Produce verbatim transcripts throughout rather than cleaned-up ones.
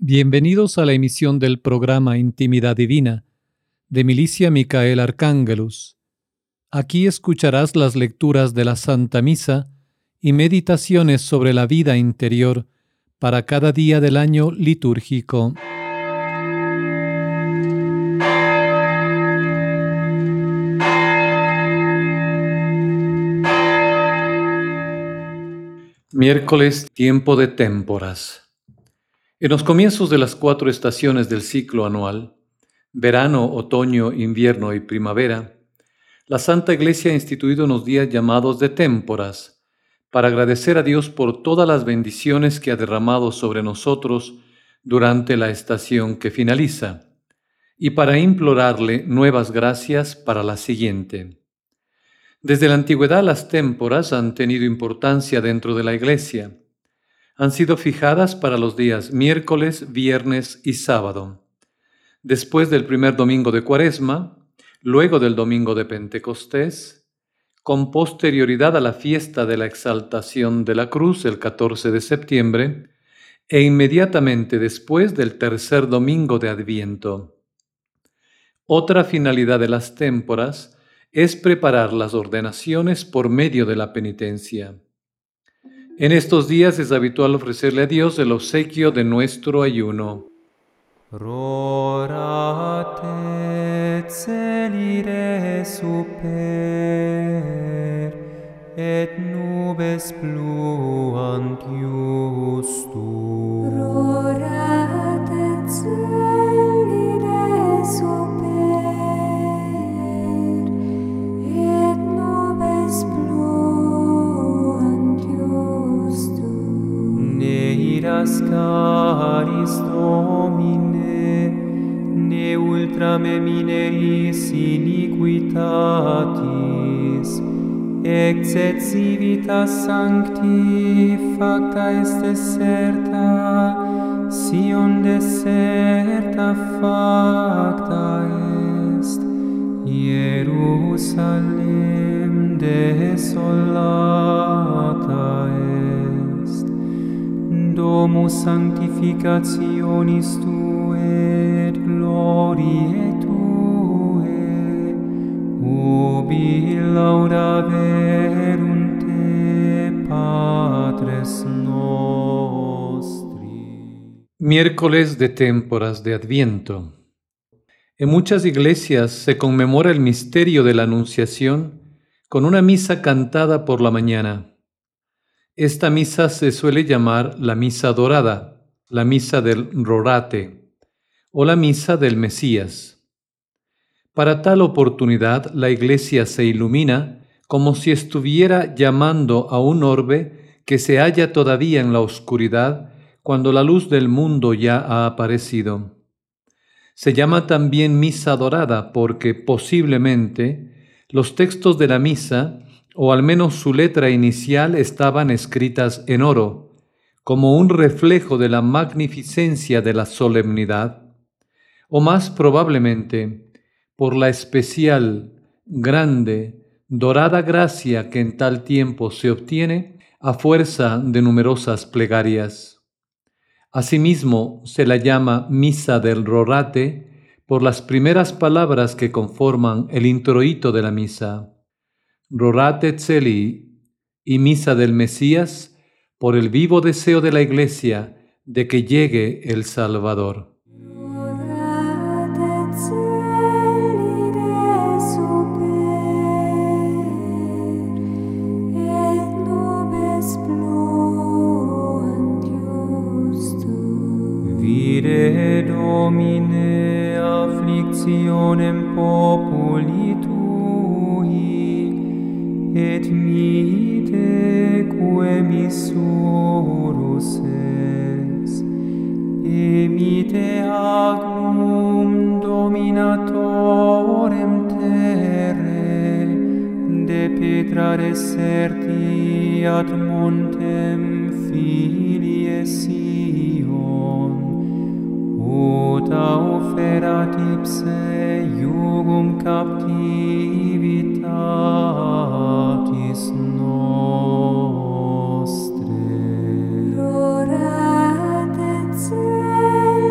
Bienvenidos a la emisión del programa Intimidad Divina de Milicia Micael Arcángelus. Aquí escucharás las lecturas de la Santa Misa y meditaciones sobre la vida interior para cada día del año litúrgico. Miércoles, tiempo de témporas. En los comienzos de las cuatro estaciones del ciclo anual, verano, otoño, invierno y primavera, la Santa Iglesia ha instituido unos días llamados de témporas para agradecer a Dios por todas las bendiciones que ha derramado sobre nosotros durante la estación que finaliza y para implorarle nuevas gracias para la siguiente. Desde la antigüedad las témporas han tenido importancia dentro de la Iglesia. Han sido fijadas para los días miércoles, viernes y sábado. Después del primer domingo de Cuaresma, luego del domingo de Pentecostés, con posterioridad a la fiesta de la Exaltación de la Cruz, el catorce de septiembre, e inmediatamente después del tercer domingo de Adviento. Otra finalidad de las témporas es preparar las ordenaciones por medio de la penitencia. En estos días es habitual ofrecerle a Dios el obsequio de nuestro ayuno. Rorate celire super, et nubes pluant iustum. Rorate celire super, et nubes pluant iustum. Ne iras caris Domine, ne ultrame mineris iniquitatis, exet civitas sancti facta est deserta, Sion deserta facta est, Jerusalem desolata est, domus sanctificationis tuae et gloriae tuae, ubi laudaverunt te, Patres nostri. Miércoles de témporas de Adviento. En muchas iglesias se conmemora el misterio de la Anunciación con una misa cantada por la mañana. Esta misa se suele llamar la misa dorada, la misa del Rorate o la misa del Mesías. Para tal oportunidad la iglesia se ilumina como si estuviera llamando a un orbe que se halla todavía en la oscuridad cuando la luz del mundo ya ha aparecido. Se llama también misa dorada porque posiblemente los textos de la misa, o al menos su letra inicial, estaban escritas en oro, como un reflejo de la magnificencia de la solemnidad, o más probablemente por la especial, grande, dorada gracia que en tal tiempo se obtiene a fuerza de numerosas plegarias. Asimismo, se la llama misa del Rorate por las primeras palabras que conforman el introito de la misa. Rorate Celi y misa del Mesías por el vivo deseo de la Iglesia de que llegue el Salvador. Rorate celire super, et nubes pluant iustum. Vide Domine afflictionem populi tui, et mite quae missurus es, e mite agnum dominatorem terre, de petra deserti ad montem filie Sion, uta oferat ipse iugum captivitatis nostre. Rorate celire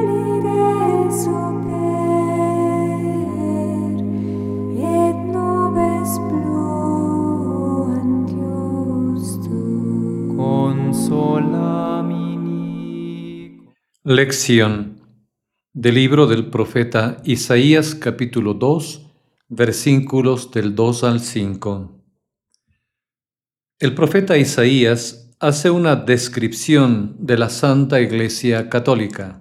Lección del libro del profeta Isaías capítulo dos, versículos del dos al cinco. El profeta Isaías hace una descripción de la Santa Iglesia Católica.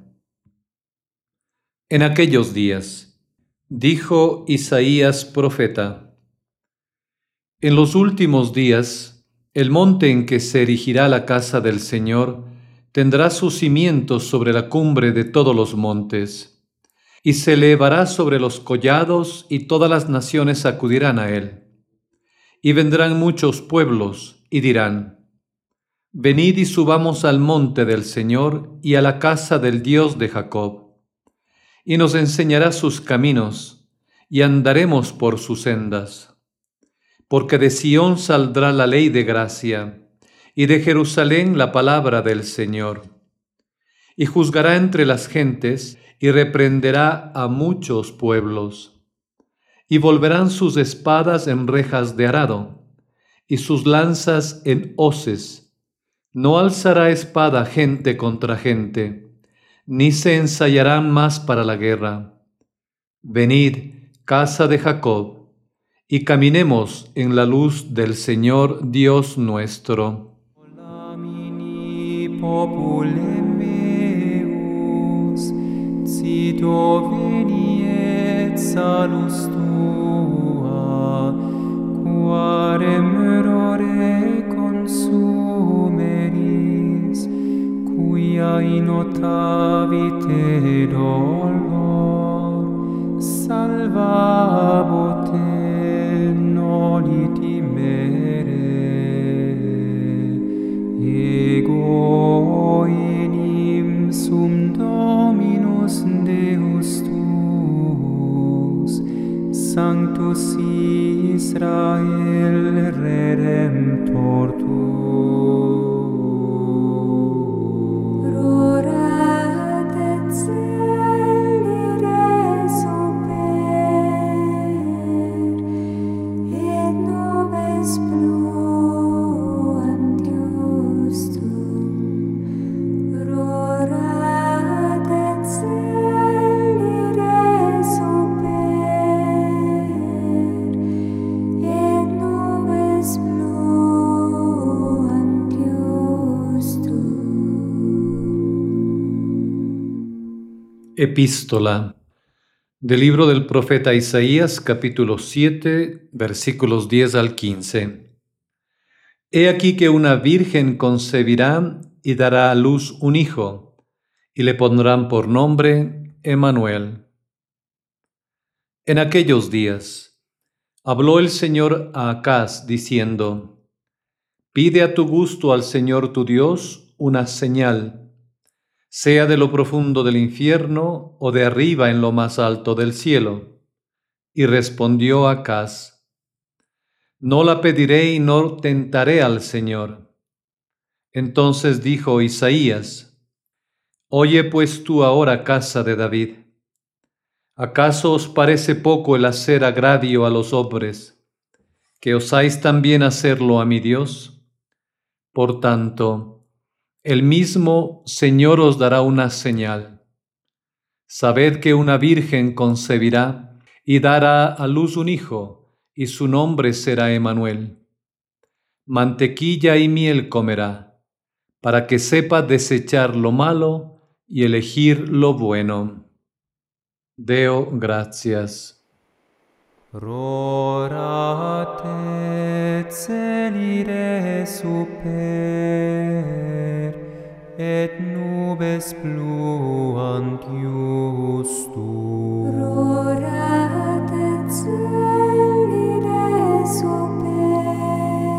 En aquellos días, dijo Isaías profeta: en los últimos días, el monte en que se erigirá la casa del Señor tendrá sus cimientos sobre la cumbre de todos los montes, y se elevará sobre los collados, y todas las naciones acudirán a él. Y vendrán muchos pueblos, y dirán: venid y subamos al monte del Señor y a la casa del Dios de Jacob. Y nos enseñará sus caminos, y andaremos por sus sendas. Porque de Sión saldrá la ley de gracia, y de Jerusalén la palabra del Señor. Y juzgará entre las gentes, y reprenderá a muchos pueblos. Y volverán sus espadas en rejas de arado, y sus lanzas en hoces. No alzará espada gente contra gente, ni se ensayarán más para la guerra. Venid, casa de Jacob, y caminemos en la luz del Señor Dios nuestro. Popule meus, cito veniet salus tua, quarem errore consumeris, quia in ottavite dolor, salvabote noli timere. Ego enim sum Dominus Deus tuus, Sanctus Israel Redemptor tuus. Rorat et celire super, et nubes pluant iustum. Rorat et celire super, et nubes pluant iustum. Epístola del libro del profeta Isaías, capítulo siete, versículos diez al quince. He aquí que una virgen concebirá y dará a luz un hijo, y le pondrán por nombre Emmanuel. En aquellos días habló el Señor a Acaz diciendo: pide a tu gusto al Señor tu Dios una señal, sea de lo profundo del infierno o de arriba en lo más alto del cielo. Y respondió Acaz: no la pediré y no tentaré al Señor. Entonces dijo Isaías: oye pues tú ahora, casa de David. ¿Acaso os parece poco el hacer agravio a los hombres, que osáis también hacerlo a mi Dios? Por tanto, el mismo Señor os dará una señal. Sabed que una virgen concebirá y dará a luz un hijo, y su nombre será Emmanuel. Mantequilla y miel comerá, para que sepa desechar lo malo y elegir lo bueno. Deo gratias. Rorat et celire super, et nubes pluant iustum. Rorat et celire super,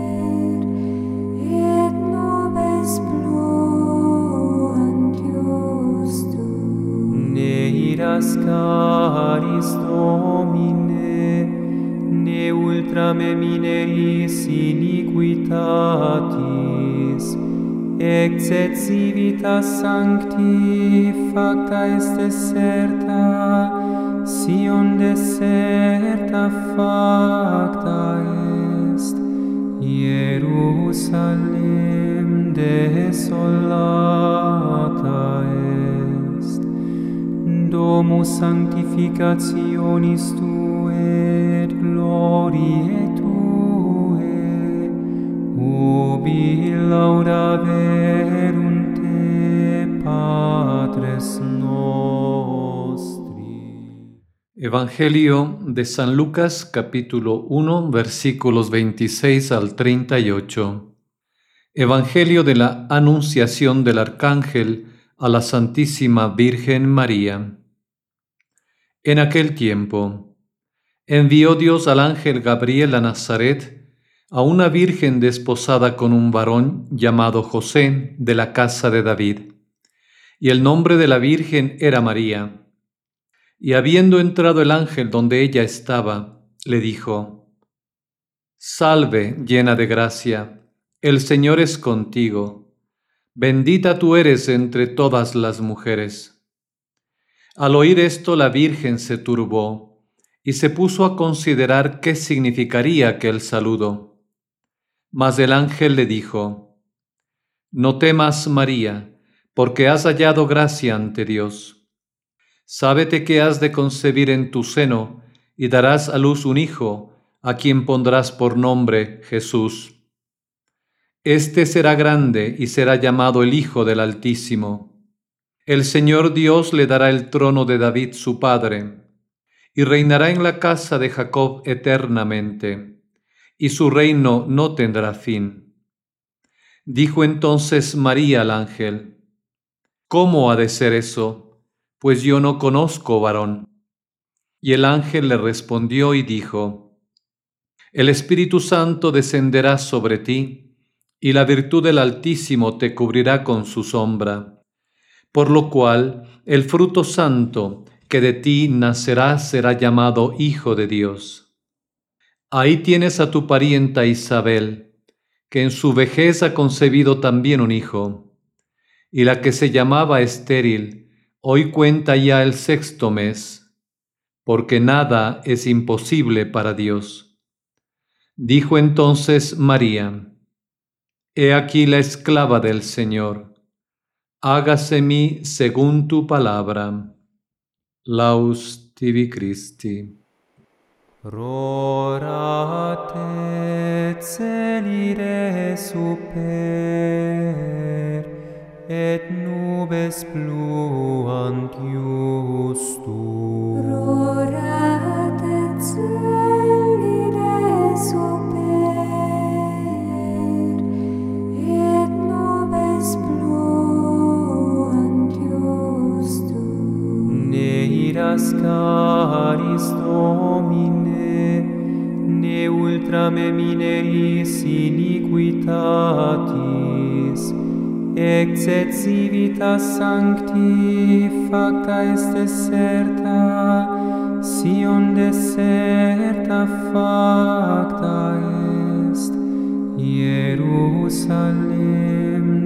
et nubes pluant iustum. Ne iras caris Domine, ne ultra me mineris iniquitatis, exet civitas sancti facta est deserta, Sion deserta facta est, Jerusalem desolata est. Domus sanctificationis Tuae et gloriae Tuae, ubi laudaverunt Te, Patres nostri. Evangelio de San Lucas, capítulo uno, versículos veintiséis al treinta y ocho. Evangelio de la Anunciación del Arcángel a la Santísima Virgen María. En aquel tiempo, envió Dios al ángel Gabriel a Nazaret, a una virgen desposada con un varón llamado José, de la casa de David. Y el nombre de la virgen era María. Y habiendo entrado el ángel donde ella estaba, le dijo: Salve, llena de gracia, el Señor es contigo. Bendita tú eres entre todas las mujeres. Al oír esto, la virgen se turbó y se puso a considerar qué significaría aquel saludo. Mas el ángel le dijo: No temas, María, porque has hallado gracia ante Dios. Sábete que has de concebir en tu seno y darás a luz un hijo, a quien pondrás por nombre Jesús. Este será grande y será llamado el Hijo del Altísimo. El Señor Dios le dará el trono de David su padre, y reinará en la casa de Jacob eternamente, y su reino no tendrá fin. Dijo entonces María al ángel: ¿Cómo ha de ser eso? Pues yo no conozco varón. Y el ángel le respondió y dijo: El Espíritu Santo descenderá sobre ti, y la virtud del Altísimo te cubrirá con su sombra. Por lo cual, el fruto santo que de ti nacerá será llamado Hijo de Dios. Ahí tienes a tu parienta Isabel, que en su vejez ha concebido también un hijo, y la que se llamaba estéril, hoy cuenta ya el sexto mes, porque nada es imposible para Dios. Dijo entonces María: He aquí la esclava del Señor, hágase en mí según tu palabra. Laus tibi Christi. Rorat et celire super, et nubes pluant justum. Rorat et celire super, et nubes pluant justum. Ne iras caris Domine, ne ultra me mineris iniquitatis, exet civitas sancti facta est deserta, Sion deserta facta est, Jerusalem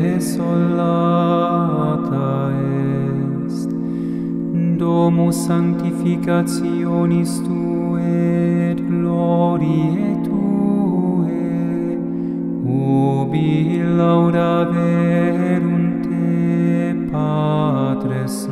desolata est. Domus sanctificationis Tuae et gloriae Tuae, ubi laudaverunt Te, Patres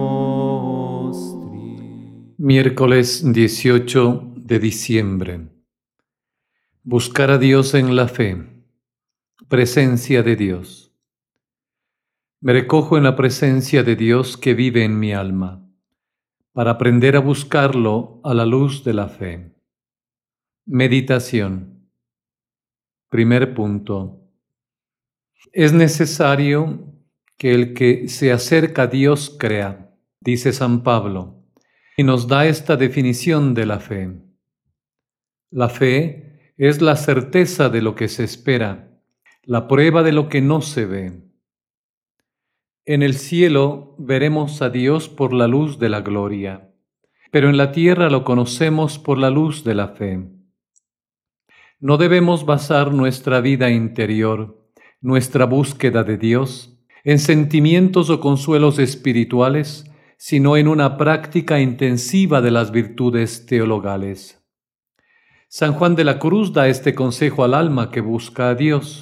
nostri. Miércoles dieciocho de diciembre. Buscar a Dios en la fe. Presencia de Dios. Me recojo en la presencia de Dios que vive en mi alma, para aprender a buscarlo a la luz de la fe. Meditación. Primer punto. Es necesario que el que se acerca a Dios crea, dice San Pablo, y nos da esta definición de la fe. La fe es la certeza de lo que se espera, la prueba de lo que no se ve. En el cielo veremos a Dios por la luz de la gloria, pero en la tierra lo conocemos por la luz de la fe. No debemos basar nuestra vida interior, nuestra búsqueda de Dios, en sentimientos o consuelos espirituales, sino en una práctica intensiva de las virtudes teologales. San Juan de la Cruz da este consejo al alma que busca a Dios.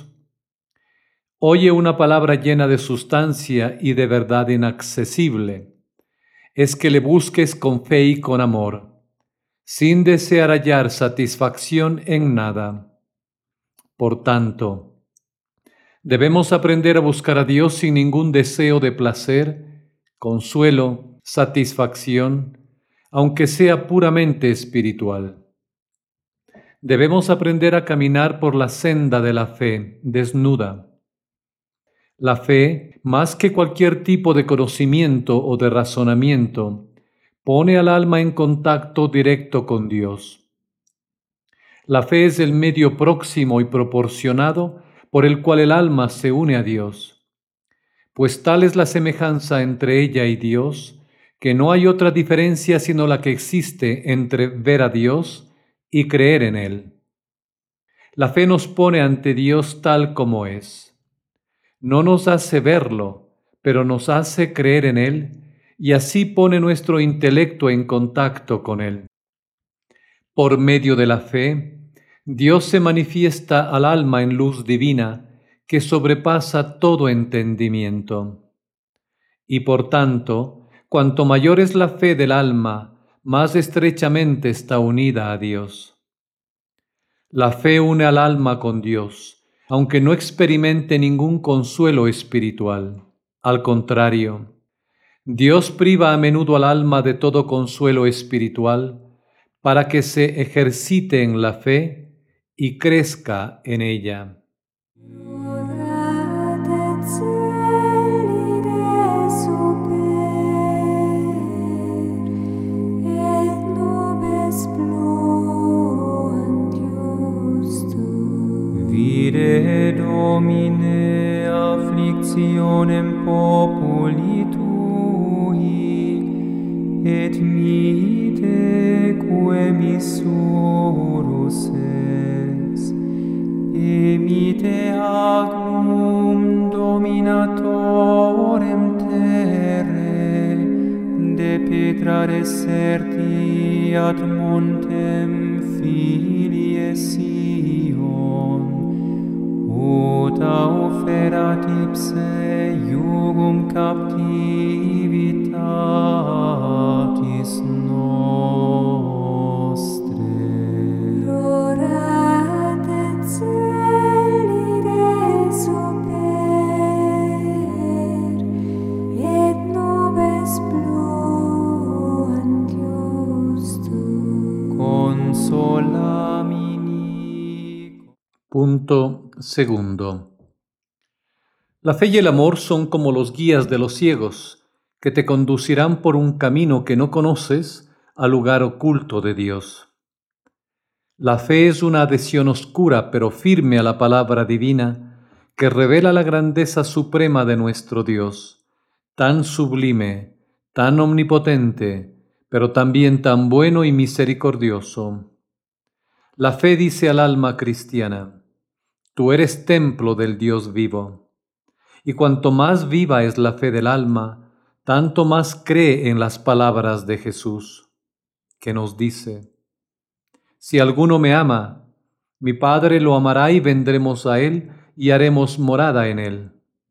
Oye una palabra llena de sustancia y de verdad inaccesible. es que le busques con fe y con amor, sin desear hallar satisfacción en nada. Por tanto, debemos aprender a buscar a Dios sin ningún deseo de placer, consuelo, satisfacción, aunque sea puramente espiritual. Debemos aprender a caminar por la senda de la fe desnuda. La fe, más que cualquier tipo de conocimiento o de razonamiento, pone al alma en contacto directo con Dios. La fe es el medio próximo y proporcionado por el cual el alma se une a Dios, pues tal es la semejanza entre ella y Dios, que no hay otra diferencia sino la que existe entre ver a Dios y creer en Él. La fe nos pone ante Dios tal como es. No nos hace verlo, pero nos hace creer en Él y así pone nuestro intelecto en contacto con Él. Por medio de la fe, Dios se manifiesta al alma en luz divina que sobrepasa todo entendimiento. Y por tanto, cuanto mayor es la fe del alma, más estrechamente está unida a Dios. La fe une al alma con Dios, aunque no experimente ningún consuelo espiritual. Al contrario, Dios priva a menudo al alma de todo consuelo espiritual para que se ejercite en la fe y crezca en ella. Vide Domine afflictionem populi tui, et mite quae missurus es, emite agnum dominatorem terre, de petra deserti ad montem filie Sion, Ota oferat ipse iugum captivitatis nostre. Florat et celide super, et nubes pluant justum. Consolamini. Punto segundo. La fe y el amor son como los guías de los ciegos, que te conducirán por un camino que no conoces al lugar oculto de Dios. La fe es una adhesión oscura pero firme a la palabra divina que revela la grandeza suprema de nuestro Dios, tan sublime, tan omnipotente, pero también tan bueno y misericordioso. La fe dice al alma cristiana: tú eres templo del Dios vivo. Y cuanto más viva es la fe del alma, tanto más cree en las palabras de Jesús, que nos dice: si alguno me ama, mi Padre lo amará y vendremos a él y haremos morada en él.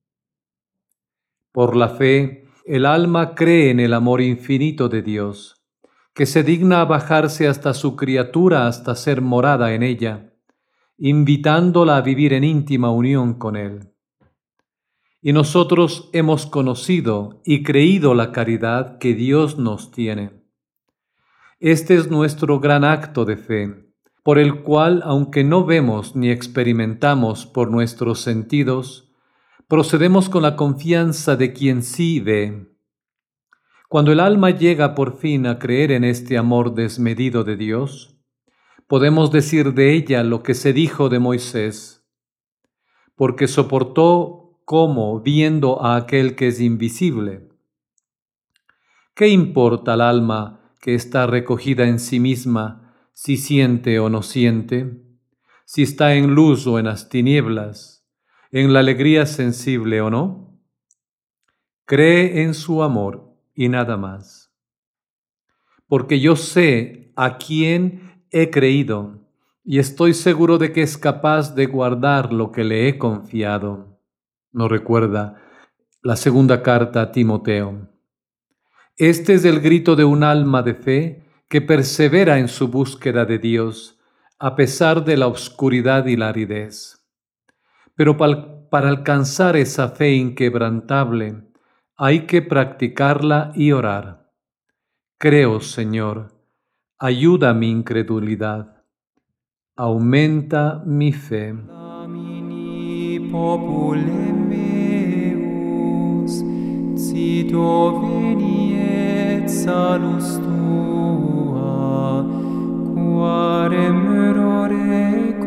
Por la fe, el alma cree en el amor infinito de Dios, que se digna a bajarse hasta su criatura hasta ser morada en ella, invitándola a vivir en íntima unión con Él. Y nosotros hemos conocido y creído la caridad que Dios nos tiene. Este es nuestro gran acto de fe, por el cual, aunque no vemos ni experimentamos por nuestros sentidos, procedemos con la confianza de quien sí ve. Cuando el alma llega por fin a creer en este amor desmedido de Dios, podemos decir de ella lo que se dijo de Moisés: porque soportó como viendo a aquel que es invisible. ¿Qué importa al alma que está recogida en sí misma si siente o no siente, si está en luz o en las tinieblas, en la alegría sensible o no? Cree en su amor y nada más. Porque yo sé a quién he creído y estoy seguro de que es capaz de guardar lo que le he confiado. Nos recuerda la segunda carta a Timoteo. Este es el grito de un alma de fe que persevera en su búsqueda de Dios, a pesar de la oscuridad y la aridez. Pero para, para alcanzar esa fe inquebrantable, hay que practicarla y orar. Creo, Señor, ayuda mi incredulidad, aumenta mi fe. Lamini popule meus, cito veniet salus tua, quarem errore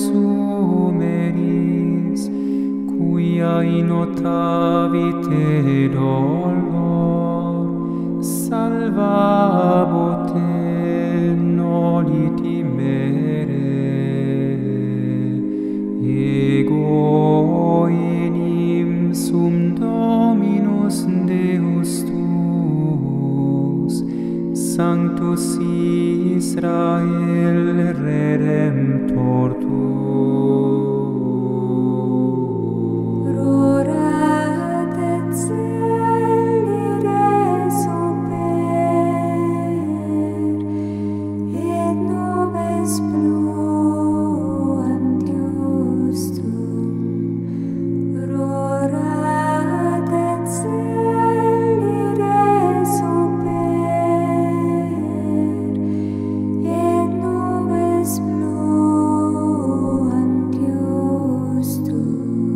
consumeris, quia in ottavite dolor, salvabote noli timere. Ego enim sum Dominus Deus tuus, Sanctus Israel Redemptor tuus. Rorat et celere super, et nubes pluant iustum. Rorat et celere super, et nubes pluant iustum.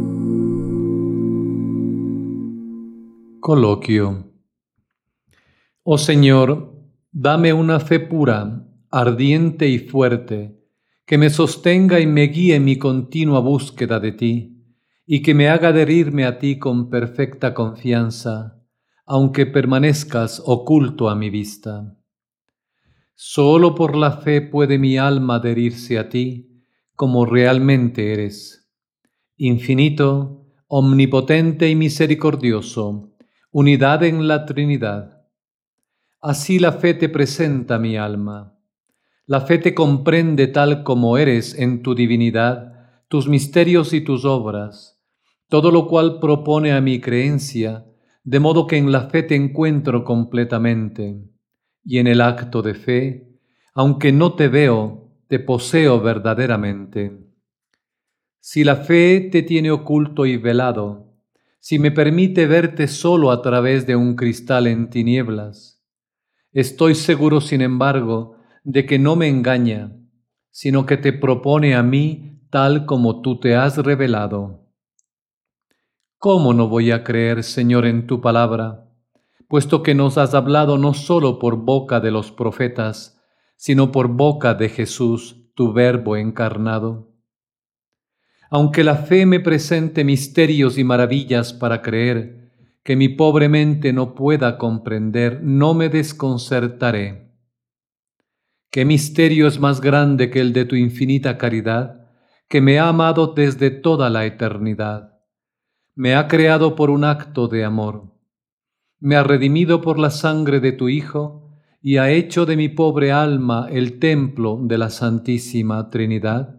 Coloquio. Oh Señor, dame una fe pura, ardiente y fuerte, que me sostenga y me guíe en mi continua búsqueda de ti, y que me haga adherirme a ti con perfecta confianza, aunque permanezcas oculto a mi vista. Solo por la fe puede mi alma adherirse a ti, como realmente eres. Infinito, omnipotente y misericordioso, unidad en la Trinidad. Así la fe te presenta mi alma. La fe te comprende tal como eres en tu divinidad, tus misterios y tus obras, todo lo cual propone a mi creencia, de modo que en la fe te encuentro completamente, y en el acto de fe, aunque no te veo, te poseo verdaderamente. Si la fe te tiene oculto y velado, si me permite verte solo a través de un cristal en tinieblas, estoy seguro, sin embargo, de que no me engaña, sino que te propone a mí tal como tú te has revelado. ¿Cómo no voy a creer, Señor, en tu palabra, puesto que nos has hablado no solo por boca de los profetas, sino por boca de Jesús, tu Verbo encarnado? Aunque la fe me presente misterios y maravillas para creer, que mi pobre mente no pueda comprender, no me desconcertaré. ¿Qué misterio es más grande que el de tu infinita caridad, que me ha amado desde toda la eternidad? Me ha creado por un acto de amor, me ha redimido por la sangre de tu Hijo y ha hecho de mi pobre alma el templo de la Santísima Trinidad.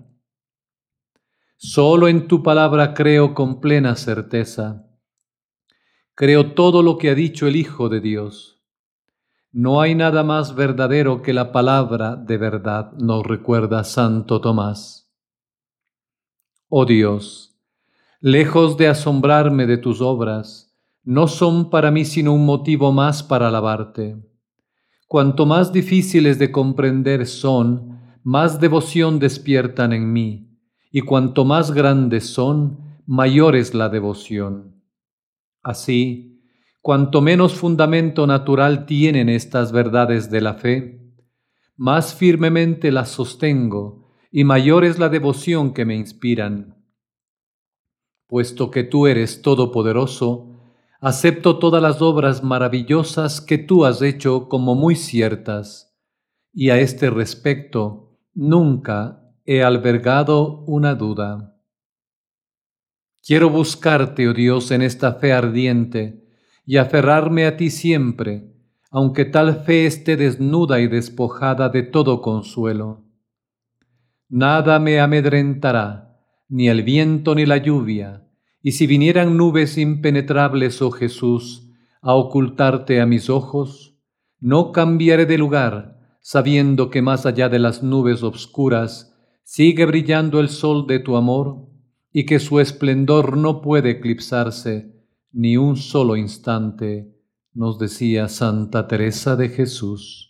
Solo en tu palabra creo con plena certeza. Creo todo lo que ha dicho el Hijo de Dios. No hay nada más verdadero que la palabra de verdad, nos recuerda Santo Tomás. Oh Dios, lejos de asombrarme de tus obras, no son para mí sino un motivo más para alabarte. Cuanto más difíciles de comprender son, más devoción despiertan en mí, y cuanto más grandes son, mayor es la devoción. Así, cuanto menos fundamento natural tienen estas verdades de la fe, más firmemente las sostengo y mayor es la devoción que me inspiran. Puesto que tú eres todopoderoso, acepto todas las obras maravillosas que tú has hecho como muy ciertas, y a este respecto nunca he albergado una duda. Quiero buscarte, oh Dios, en esta fe ardiente y aferrarme a ti siempre, aunque tal fe esté desnuda y despojada de todo consuelo. Nada me amedrentará, ni el viento ni la lluvia, y si vinieran nubes impenetrables, oh Jesús, a ocultarte a mis ojos, no cambiaré de lugar, sabiendo que más allá de las nubes obscuras sigue brillando el sol de tu amor y que su esplendor no puede eclipsarse ni un solo instante, nos decía Santa Teresa de Jesús.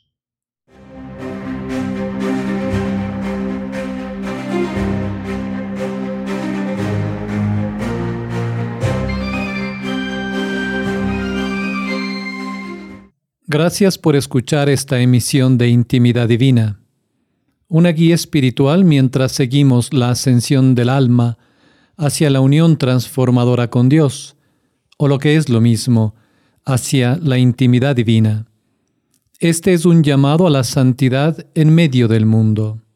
Gracias por escuchar esta emisión de Intimidad Divina, una guía espiritual mientras seguimos la ascensión del alma hacia la unión transformadora con Dios, o lo que es lo mismo, hacia la intimidad divina. Este es un llamado a la santidad en medio del mundo.